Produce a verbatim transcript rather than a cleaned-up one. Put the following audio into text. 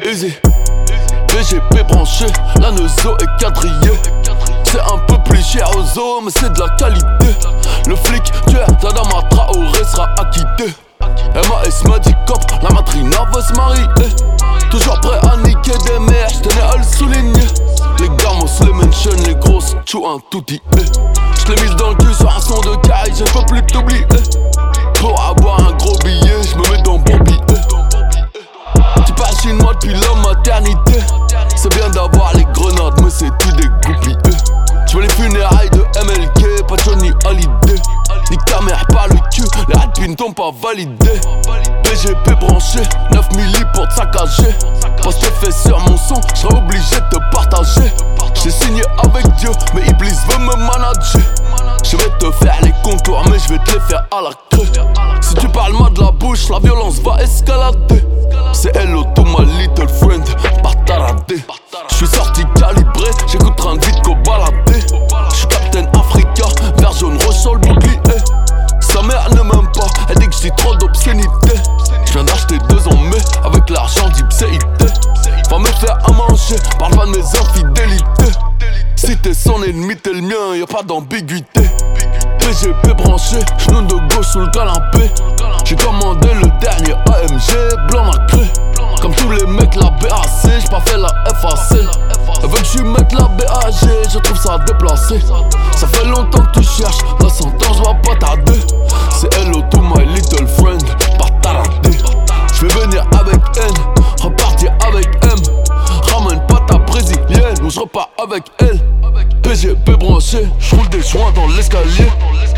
easy. B G P branché, la Neuzo est quadrillée. C'est un peu plus cher aux os, mais c'est de la qualité. Le flic tueur d'Adama Traoré sera acquitté. M A S m'a dit cop, la matrina veut se marier. Toujours prêt à niquer des mères, j'tenais à le souligner. Les gamos, les mention, les grosses tchou un tout dit. J'l'ai mise dans le cul sur un son de caille, je ne peux plus t'oublier. Pour avoir un gros billet, j'me mets dans bon billet. Tu parles chinois depuis la maternité. C'est bien d'avoir les grenades, mais c'est tout des goupilles. J'veux les funérailles de M L K, pas Johnny Hallyday. Nique ta mère par le cul, les rapines t'ont pas validé. B G P branché, neuf milli pour te saccager. Parce que fait sur mon son, j'serais obligé de te partager. J'ai signé avec Dieu, mais Iblis veut me manager. Je vais te faire les contours, mais je vais te les faire à la creux. Si tu parles mal de la bouche, la violence va escalader. C'est hello to my little friend, bataradé. J'suis sorti calibré, j'écoute train de vite qu'au baladé. J'suis Captain Africa, vert jaune rouge sur le bouclier. Sa mère ne m'aime pas, elle dit que j'dis trop d'obscénité. J'viens d'acheter deux en mai, avec l'argent d'Ipséité. Va me faire à manger, parle pas de mes infidélités. Si t'es son ennemi, t'es le mien, y'a pas d'ambiguïté. P G P branché, genou de gauche sous le canapé. J'ai commandé le dernier A M G, blanc nacré. Comme tous les mecs la B A C, j'ai pas fait la F A C. Elle veut que j'suis mette la B A G, je trouve ça déplacé. Ça fait longtemps que tu cherches, dans cent ans j'vois pas tarder. C'est hello to my little friend, pas taradé. J'vais venir avec N, repartir avec M. Ramène pas ta brésilienne, ou j'repars avec elle. P G P branché, j'roule des joints dans l'escalier.